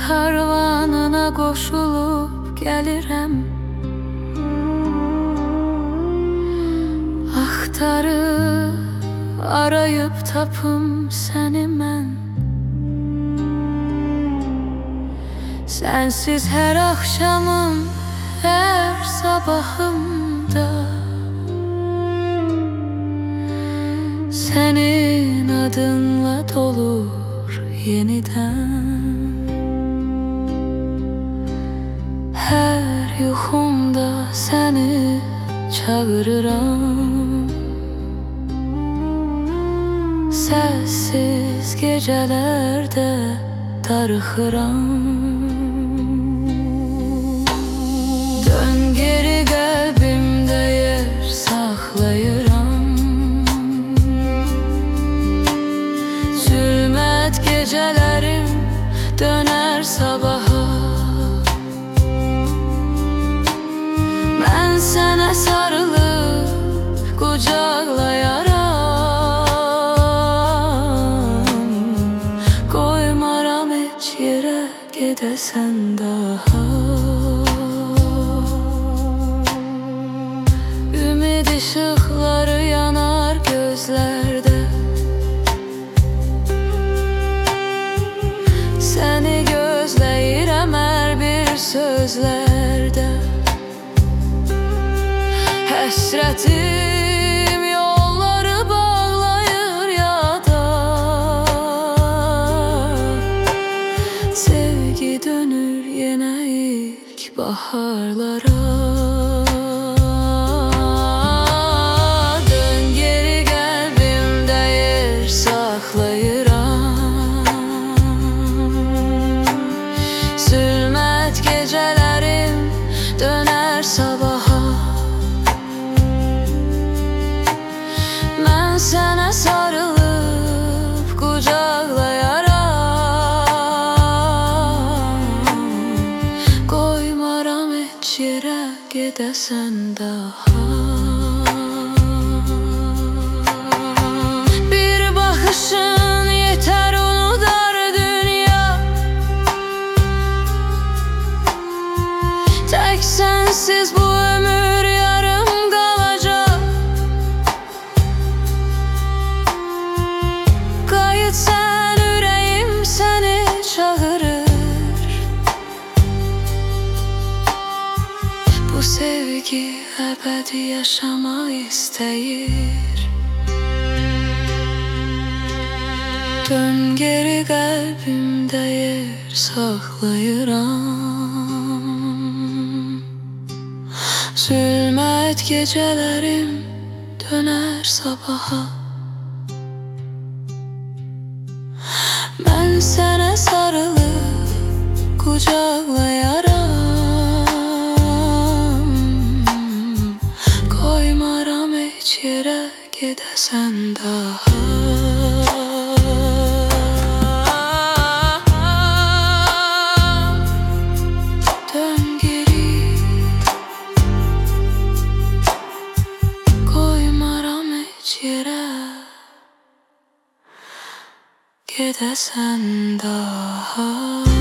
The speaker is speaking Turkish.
karvanına koşulup gelirəm. Axtarıb arayıb tapım səni mən. Sensiz her akşamım, her sabahımda senin adınla dolur yeniden. Her yuxumda seni çağırıram. Sessiz gecelerde darıxıram. Dön geri kalbimde yer saklayıram. Zülmət gecelerim döner sabaha. Ben sana sarılıp kucaklayaram. Koymaram hiç yere gidesen daha. Ümid ışıkları yanar gözlerde. Seni gözləyirəm hər bir sözlerde. Həsrətim yolları bağlayır yada. Sevgi dönür yenə ilk baharlara. Dön geri qəlbimdə yer saxlayıram. Zülmət gecələrim döner sabaha. Ben sana sarılıp kucaklayaram. Koymaram hiç yere gidesen daha. Bir bakışın yeter unutar dünya. Tek sensiz bu ömür yarım kalacak. Kayıt sen, yüreğim seni çağırır. Bu sevgi ebedi yaşama isteyir. Dön geri kalbimde yer saklayıram. Zülmət gecelerim döner sabaha. Ben sana sarılıp kucaklayaram. Koymaram hiç yere gidesen daha. Dön geri, koymaram hiç yere gidesen daha.